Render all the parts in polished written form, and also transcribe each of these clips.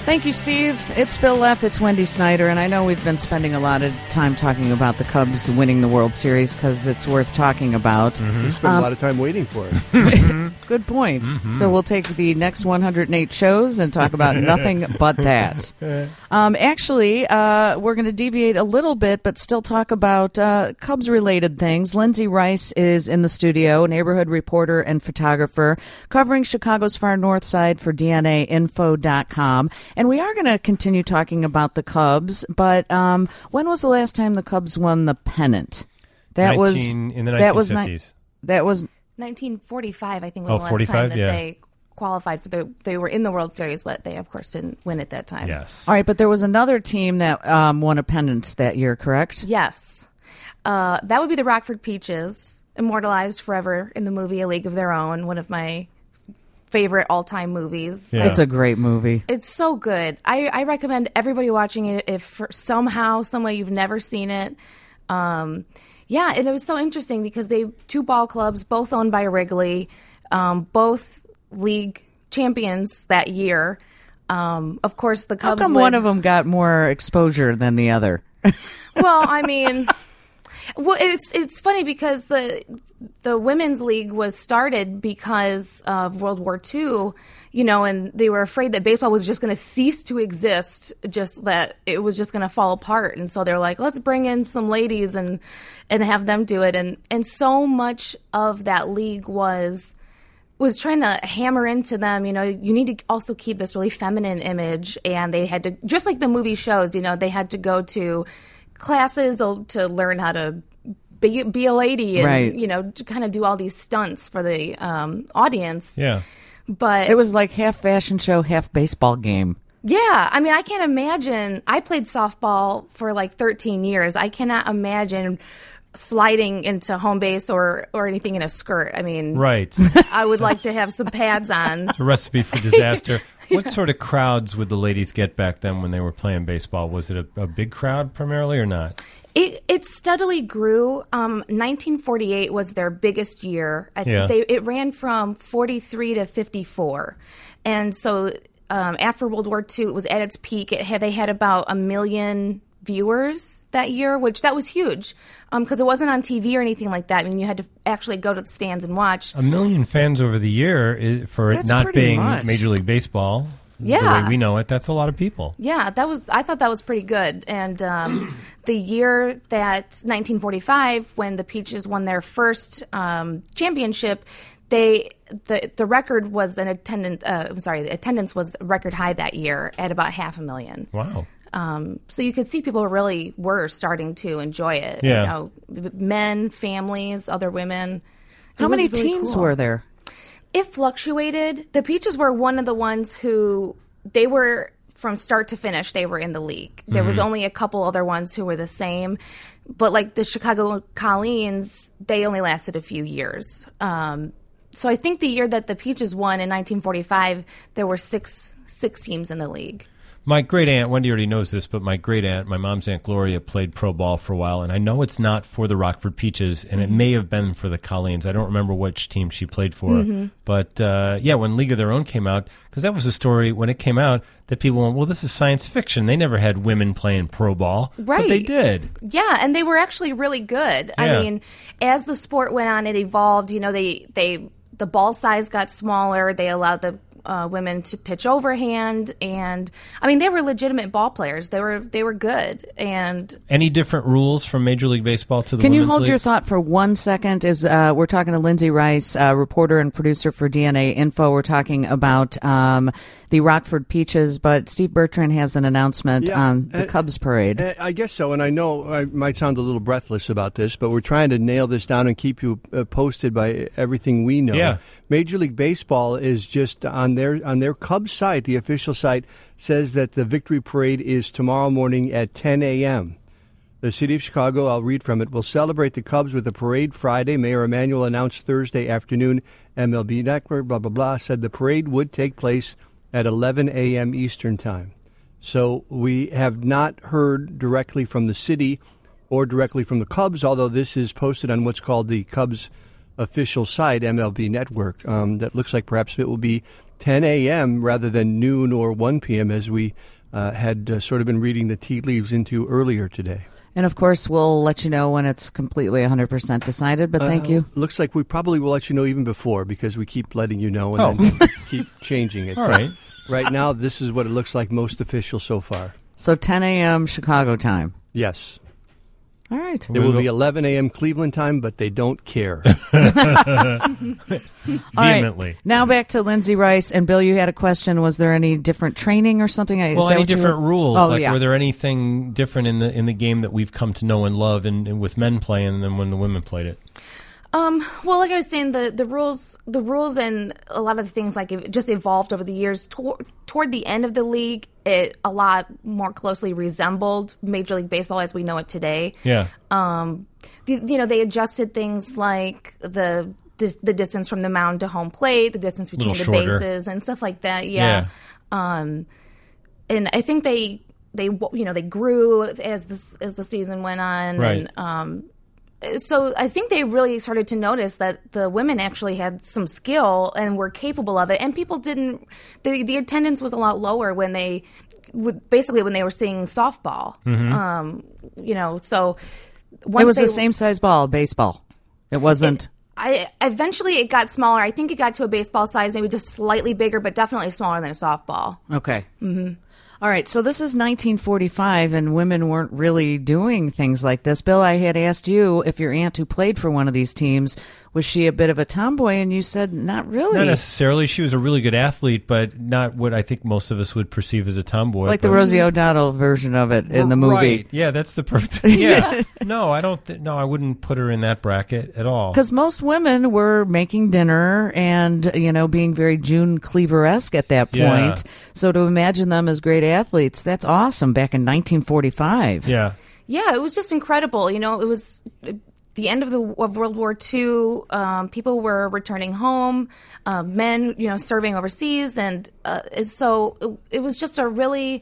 Thank you, Steve. It's Bill Leff. It's Wendy Snyder. And I know we've been spending a lot of time talking about the Cubs winning the World Series because it's worth talking about. We spent a lot of time waiting for it. Good point. So we'll take the next 108 shows and talk about nothing but that. Actually, we're going to deviate a little bit, but still talk about Cubs-related things. Lindsay Rice is in the studio, neighborhood reporter and photographer, covering Chicago's far north side for DNAinfo.com. And we are going to continue talking about the Cubs, but when was the last time the Cubs won the pennant? That was in the 1950s. That was 1945, I think, was the last 45? time that Yeah. they qualified for they were in the World Series, but they, of course, didn't win at that time. Yes. all right, but there was another team that won a pennant that year, correct? Yes. That would be the Rockford Peaches, immortalized forever in the movie A League of Their Own, one of my favorite all-time movies. Yeah. It's a great movie. It's so good. I recommend everybody watching it if for somehow, some way you've never seen it. Yeah, and it was so interesting because two ball clubs, both owned by Wrigley, both league champions that year. Of course, the Cubs. How come one of them got more exposure than the other? Well, I mean, well, it's funny because the women's league was started because of World War II, and they were afraid that baseball was just going to cease to exist, just that it was just going to fall apart. And so they're like, let's bring in some ladies and have them do it. And so much of that league was trying to hammer into them, you need to also keep this really feminine image. And they had to, just like the movie shows, they had to go to classes to learn how to be a lady and, right. To kind of do all these stunts for the audience. Yeah. But It was like half fashion show, half baseball game. yeah, I mean, I can't imagine. I played softball for like 13 years. I cannot imagine sliding into home base or anything in a skirt. I mean, Right. I would like to have some pads on. It's a recipe for disaster. What sort of crowds would the ladies get back then when they were playing baseball? Was it a big crowd primarily or not? It steadily grew. 1948 was their biggest year. It ran from 43 to 54. And so after World War II, it was at its peak. They had about 1 million viewers that year, which that was huge because it wasn't on TV or anything like that. I mean, you had to actually go to the stands and watch. 1 million fans over the year for it That's not pretty being much. Major League Baseball. Yeah. The way we know it, that's a lot of people. Yeah, I thought that was pretty good. And the year that 1945, when the Peaches won their first championship, the record was the attendance was record high that year at about 500,000. Wow. So you could see people really were starting to enjoy it. Yeah. Men, families, other women. How It was many really teams cool. were there? It fluctuated. The Peaches were one of the ones who they were from start to finish. They were in the league. There was only a couple other ones who were the same, but like the Chicago Colleens, they only lasted a few years. So I think the year that the Peaches won in 1945, there were six teams in the league. My great aunt, Wendy already knows this, but my great aunt, my mom's Aunt Gloria, played pro ball for a while, and I know it's not for the Rockford Peaches, and it may have been for the Colleens. I don't remember which team she played for. But, when League of Their Own came out, because that was a story when it came out that people went, well, this is science fiction. They never had women playing pro ball. Right. But they did. Yeah, and they were actually really good. Yeah. I mean, as the sport went on, it evolved. The ball size got smaller. They allowed the women to pitch overhand, and I mean they were legitimate ball players. They were good. And Any different rules from Major League Baseball to the Can you women's hold league? your thought for 1 second? We're talking to Lindsay Rice, reporter and producer for DNA Info. We're talking about the Rockford Peaches, but Steve Bertrand has an announcement on the Cubs parade. I guess so, and I know I might sound a little breathless about this, but we're trying to nail this down and keep you posted by everything we know. Yeah. Major League Baseball is just on their Cubs site, the official site, says that the victory parade is tomorrow morning at 10 a.m. The city of Chicago, I'll read from it, will celebrate the Cubs with a parade Friday. Mayor Emanuel announced Thursday afternoon. MLB Network, blah, blah, blah, said the parade would take place at 11 a.m. Eastern Time. So we have not heard directly from the city or directly from the Cubs, although this is posted on what's called the Cubs official site, MLB Network. That looks like perhaps it will be 10 a.m. rather than noon or 1 p.m. as we had sort of been reading the tea leaves into earlier today. And, of course, we'll let you know when it's completely 100% decided, but thank you. Looks like we probably will let you know even before because we keep letting you know and then keep changing it. All right. Right now, this is what it looks like most official so far. So 10 a.m. Chicago time. Yes. All right. It will be 11 a.m. Cleveland time, but they don't care. Vehemently. Right. Now back to Lindsay Rice. And, Bill, you had a question. Was there any different training or something? Well, any different rules? Oh, like, yeah. were there anything different in the game that we've come to know and love and with men playing than when the women played it? Well, like I was saying, the rules and a lot of the things like it just evolved over the years. Toward the end of the league, it a lot more closely resembled Major League Baseball as we know it today. Yeah. They adjusted things like the distance from the mound to home plate, the distance between the bases, and stuff like that. Yeah. And I think they grew as the season went on. Right. And so I think they really started to notice that the women actually had some skill and were capable of it, and people didn't. The attendance was a lot lower when they were seeing softball. Mm-hmm. So it was the same size ball, baseball. It wasn't. Eventually it got smaller. I think it got to a baseball size, maybe just slightly bigger, but definitely smaller than a softball. Okay. Mm-hmm. All right, so this is 1945, and women weren't really doing things like this. Bill, I had asked you if your aunt who played for one of these teams, was she a bit of a tomboy, and you said not really. Not necessarily. She was a really good athlete, but not what I think most of us would perceive as a tomboy. Like the Rosie O'Donnell version of it in the movie. Right. Yeah, that's the perfect. Yeah. No, I don't. No, I wouldn't put her in that bracket at all. Because most women were making dinner and, being very June Cleaver-esque at that point. Yeah. So to imagine them as great athletes, that's awesome back in 1945. Yeah. Yeah, it was just incredible. It was the end of World War II. People were returning home, men, serving overseas, and so it was just a really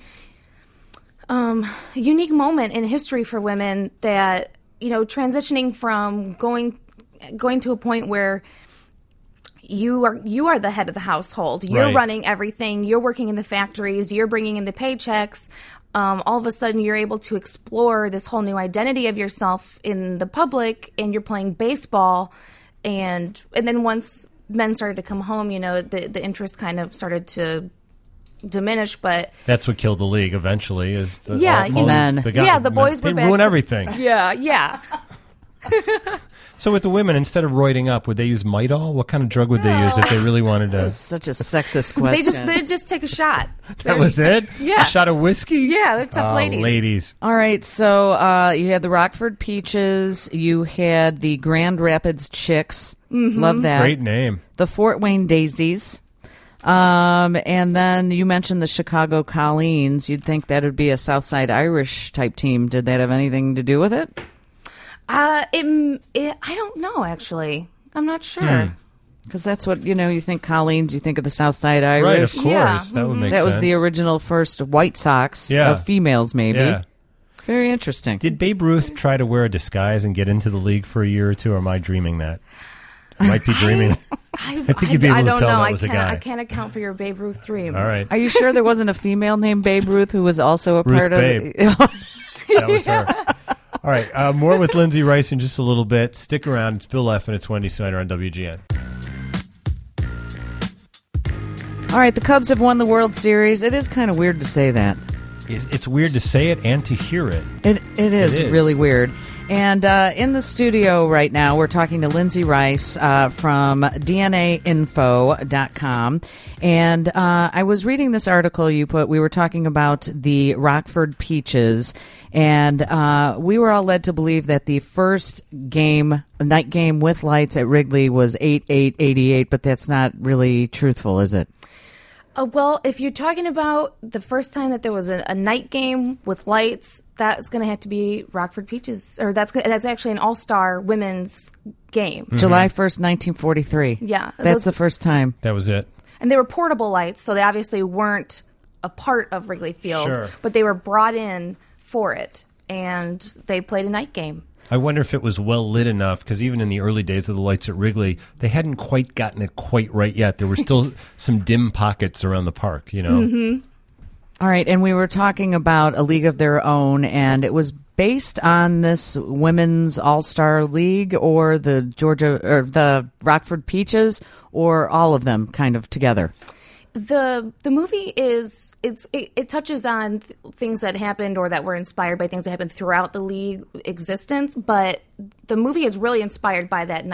unique moment in history for women. That transitioning from going to a point where you are the head of the household. You're Right. running everything. You're working in the factories. You're bringing in the paychecks. All of a sudden, you're able to explore this whole new identity of yourself in the public, and you're playing baseball. And then once men started to come home, the interest kind of started to diminish. But that's what killed the league eventually. Is the men. The boys were they back ruin to- everything. Yeah. So with the women, instead of roiding up, would they use Midol? What kind of drug would they use if they really wanted to? That's such a sexist question. They just take a shot. That was it? Yeah. A shot of whiskey? Yeah, they're tough ladies. Ladies. All right, so you had the Rockford Peaches, you had the Grand Rapids Chicks, love that. Great name. The Fort Wayne Daisies, and then you mentioned the Chicago Colleens. You'd think that would be a Southside Irish type team. Did that have anything to do with it? I don't know, actually. I'm not sure. Because that's what, you think Colleens, you think of the Southside Irish. Right, of course. Yeah. That would make sense. That was the original first White Sox of females, maybe. Yeah. Very interesting. Did Babe Ruth try to wear a disguise and get into the league for a year or two, or am I dreaming that? I might be dreaming. I think you'd be able to tell that was a guy. I can't account for your Babe Ruth dreams. All right. Are you sure there wasn't a female named Babe Ruth who was also a part Babe. of That was her. All right, more with Lindsay Rice in just a little bit. Stick around. It's Bill F. and it's Wendy Snyder on WGN. All right, the Cubs have won the World Series. It is kind of weird to say that. It's weird to say it and to hear it. It is really weird. And in the studio right now, we're talking to Lindsay Rice from DNAinfo.com. And I was reading this article you put. We were talking about the Rockford Peaches. And we were all led to believe that the first game, night game with lights at Wrigley, was 8/8/88. But that's not really truthful, is it? Well, if you're talking about the first time that there was a night game with lights, that's going to have to be Rockford Peaches, or that's actually an all-star women's game. Mm-hmm. July 1st, 1943. Yeah. That's the first time. That was it. And they were portable lights, so they obviously weren't a part of Wrigley Field, Sure. but they were brought in for it, and they played a night game. I wonder if it was well lit enough, because even in the early days of the lights at Wrigley, they hadn't quite gotten it quite right yet. There were still some dim pockets around the park, you know. Mm-hmm. All right, and we were talking about A League of Their Own, and it was based on this women's all-star league, or the Rockford Peaches, or all of them kind of together. The movie it touches on things that happened or that were inspired by things that happened throughout the league existence, but the movie is really inspired by that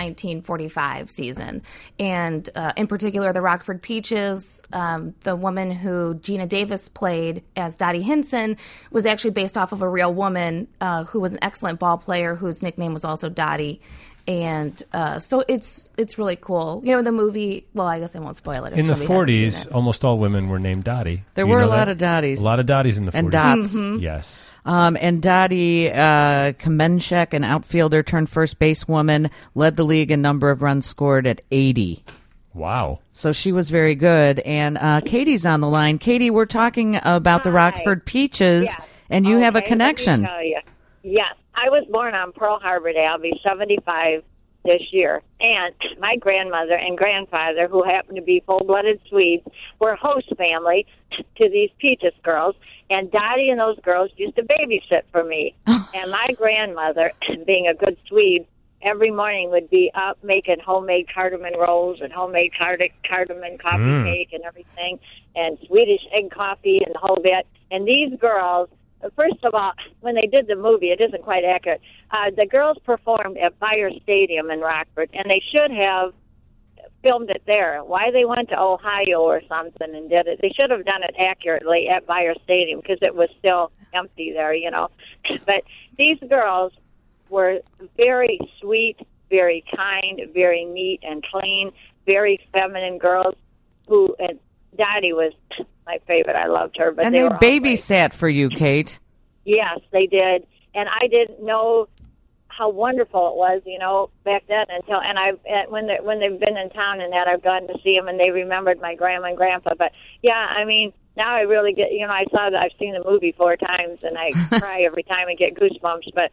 1945 season, and in particular the Rockford Peaches. The woman who Gina Davis played as Dottie Hinson was actually based off of a real woman who was an excellent ball player whose nickname was also Dottie. And so it's really cool. You know, the movie, well, I guess I won't spoil it. In the 40s, almost all women were named Dottie. There were a lot of Dotties. A lot of Dotties in the 40s. And Dots. Mm-hmm. Yes. And Dottie Kamenchek, an outfielder turned first basewoman, led the league in number of runs scored at 80. Wow. So she was very good. And Katie's on the line. Katie, we're talking about the Rockford Peaches, and you have a connection. Let me tell you. Yes. I was born on Pearl Harbor Day. I'll be 75 this year. And my grandmother and grandfather, who happened to be full-blooded Swedes, were host family to these Peaches girls. And Dottie and those girls used to babysit for me. And my grandmother, being a good Swede, every morning would be up making homemade cardamom rolls and homemade cardamom coffee cake and everything, and Swedish egg coffee and the whole bit. And these girls, first of all, when they did the movie, it isn't quite accurate. The girls performed at Fire Stadium in Rockford, and they should have filmed it there. Why they went to Ohio or something and did it, they should have done it accurately at Fire Stadium, because it was still empty there, you know. But these girls were very sweet, very kind, very neat and clean, very feminine girls who, and Dottie was my favorite. I loved her. But and they they were babysat for you, Kate. Yes, they did. And I didn't know how wonderful it was, you know, back then until, and when they've been in town and that, I've gone to see them and they remembered my grandma and grandpa. But yeah, I mean, now I really get, you know, I've seen the movie 4 times and I cry every time and get goosebumps. But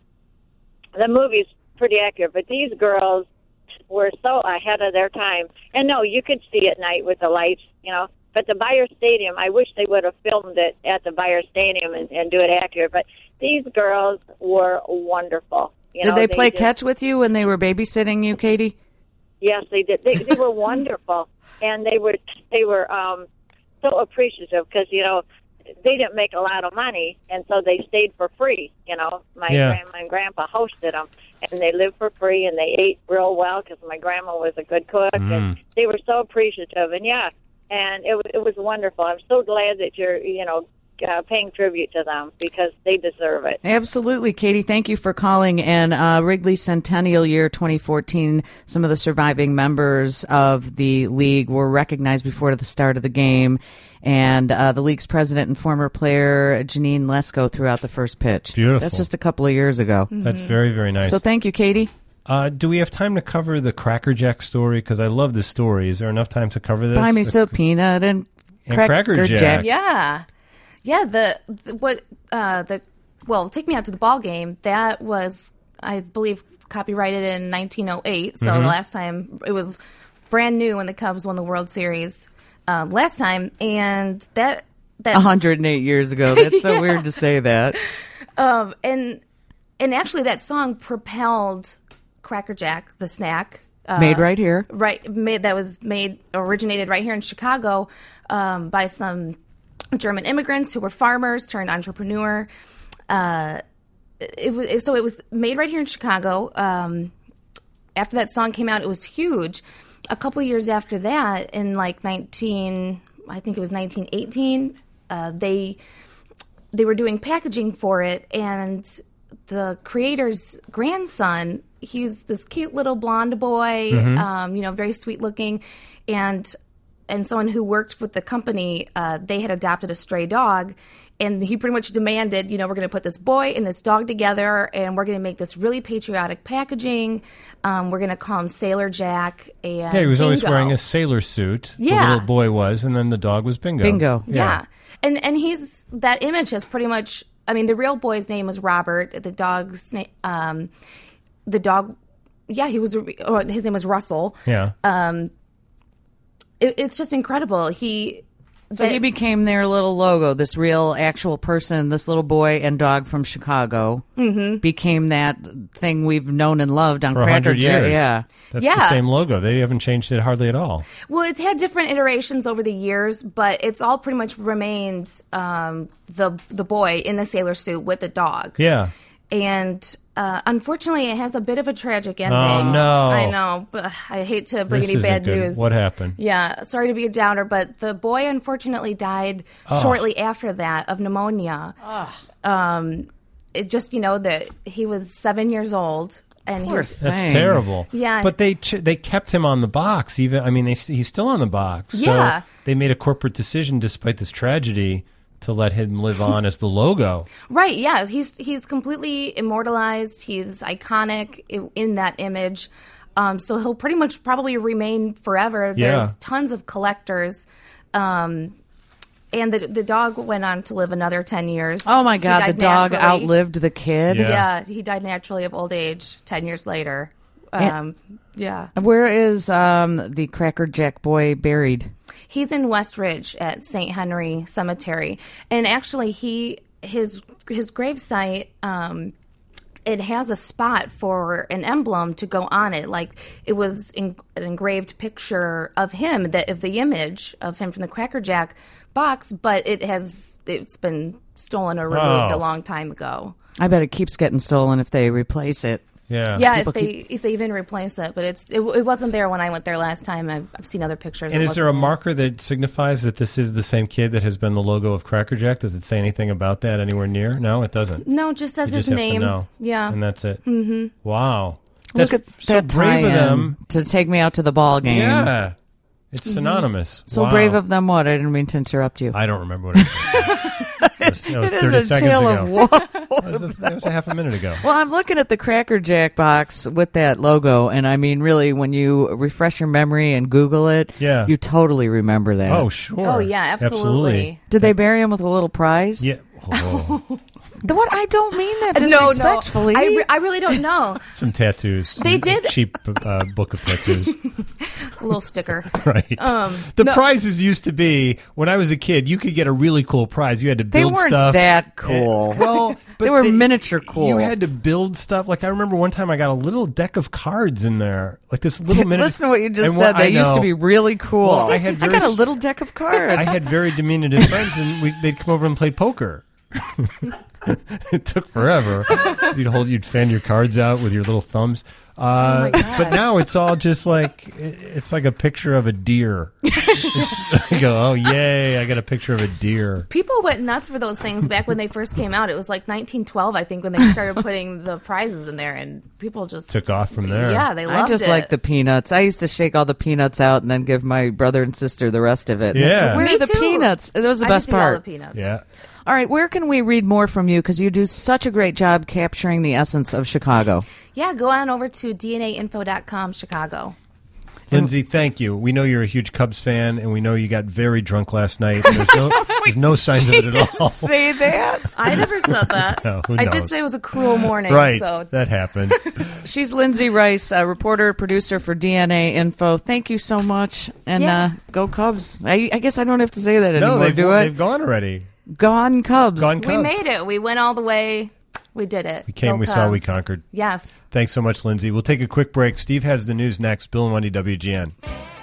the movie's pretty accurate. But these girls were so ahead of their time. And no, you could see at night with the lights, you know. But the Bayer Stadium, I wish they would have filmed it at the Bayer Stadium and do it accurate. But these girls were wonderful. Did they play catch with you when they were babysitting you, Katie? Yes, they did. They were wonderful, and they were so appreciative because, you know, they didn't make a lot of money, and so they stayed for free. You know, my grandma and grandpa hosted them, and they lived for free, and they ate real well because my grandma was a good cook, and they were so appreciative. And and it was wonderful. I'm so glad that you're, you know, paying tribute to them because they deserve it. Absolutely, Katie. Thank you for calling. And Wrigley Centennial Year 2014, some of the surviving members of the league were recognized before the start of the game. And the league's president and former player, Janine Lesko, threw out the first pitch. Beautiful. That's just a couple of years ago. Mm-hmm. That's very, very nice. So thank you, Katie. Do we have time to cover the Cracker Jack story? Because I love this story. Is there enough time to cover this? Buy me some peanut and Cracker Jack. Yeah. Well, Take Me Out to the Ball Game, that was, I believe, copyrighted in 1908. So the last time, it was brand new when the Cubs won the World Series last time. And that's 108 years ago. That's so weird to say that. And actually that song propelled Cracker Jack, the snack. Made right here. Originated right here in Chicago by some German immigrants who were farmers turned entrepreneur. It was made right here in Chicago. After that song came out, it was huge. A couple years after that, in like 1918, they were doing packaging for it, and the creator's grandson, he's this cute little blonde boy, very sweet looking, and someone who worked with the company, they had adopted a stray dog, and he pretty much demanded, we're going to put this boy and this dog together, and we're going to make this really patriotic packaging. We're going to call him Sailor Jack. And he was always Bingo. wearing a sailor suit. Yeah. The little boy was, and then the dog was Bingo. Bingo. Yeah. And he's, that image has pretty much, the real boy's name was Robert. The dog's name, the dog, he was. His name was Russell. Yeah. It's just incredible. He became their little logo, this real actual person, this little boy and dog from Chicago became that thing we've known and loved on For Cracker 100 Jack. years. Yeah. That's the same logo. They haven't changed it hardly at all. Well, it's had different iterations over the years, but it's all pretty much remained the boy in the sailor suit with the dog. Yeah. And unfortunately, it has a bit of a tragic ending. Oh, no. I know, but I hate to bring This any isn't bad good. news. What happened? Yeah, sorry to be a downer, but the boy unfortunately died shortly after that of pneumonia. It just, that he was 7 years old. And That's terrible. Yeah. But they kept him on the box. He's still on the box. Yeah. So they made a corporate decision, despite this tragedy, to let him live on as the logo. Right, yeah. He's completely immortalized. He's iconic in that image. So he'll pretty much probably remain forever. Yeah. There's tons of collectors. And the dog went on to live another 10 years. Oh, my God. The died dog naturally. outlived the kid? Yeah. Yeah, he died naturally of old age 10 years later. Yeah. Where is the Cracker Jack boy buried? He's in West Ridge at St. Henry Cemetery. And actually, his gravesite, it has a spot for an emblem to go on it. Like, it was an engraved picture of him, of the image of him from the Cracker Jack box, but it's been stolen or removed a long time ago. I bet it keeps getting stolen if they replace it. Yeah. Yeah, if they even replace it, but it wasn't there when I went there last time. I've seen other pictures. And is there a marker that signifies that this is the same kid that has been the logo of Cracker Jack? Does it say anything about that anywhere near? No, it doesn't. No, it just says You his just have name. to know. Yeah, And that's it. Mm-hmm. Wow. Look at so that brave of them. to take me out to the ball game. Yeah. It's synonymous. So Wow. brave of them what? I didn't mean to interrupt you. I don't remember what it was. That was 30 It is a seconds tale ago. of woe. That was a half a minute ago. Well, I'm looking at the Cracker Jack box with that logo, and I mean, really, when you refresh your memory and Google it, Yeah. you totally remember that. Oh, sure. Oh, yeah, absolutely. Did they bury him with a little prize? Yeah. Oh. What? I don't mean that No, disrespectfully. I really don't know. Some tattoos. They did- A cheap book of tattoos. A little sticker. Right. The prizes used to be, when I was a kid, you could get a really cool prize. You had to They build weren't stuff. that cool. Well, but They were miniature cool. You had to build stuff. Like, I remember one time I got a little deck of cards in there. Like this little miniature. Listen to what you just And said. They I used to know. be really cool. Well, I had got a little deck of cards. I had very diminutive friends, and they'd come over and play poker. It took forever. You'd fan your cards out with your little thumbs. But now it's all just like it's like a picture of a deer. I go, oh yay! I got a picture of a deer. People went nuts for those things back when they first came out. It was like 1912, I think, when they started putting the prizes in there, and people just Took off from there. Yeah, they loved it. I just like the peanuts. I used to shake all the peanuts out and then give my brother and sister the rest of it. Yeah. Where Me are the too. peanuts? That was the I best just eat all part. the peanuts. Yeah. All right, where can we read more from you? Because you do such a great job capturing the essence of Chicago. Yeah, go on over to DNAinfo.com, Chicago. Lindsay, thank you. We know you're a huge Cubs fan, and we know you got very drunk last night. And there's no signs of it at all. Say that. I never said that. No, who I did knows? say it was a cruel morning. Right. So That happens. She's Lindsay Rice, a reporter, producer for DNA Info. Thank you so much. And Yeah. go Cubs. I guess I don't have to say that No, anymore, do I? they've gone already. Gone Cubs. Gone we Cubs. made it. We went all the way. We did it. We came, Go we saw, we Cubs. conquered. Yes. Thanks so much, Lindsay. We'll take a quick break. Steve has the news next. Bill and Wendy, WGN.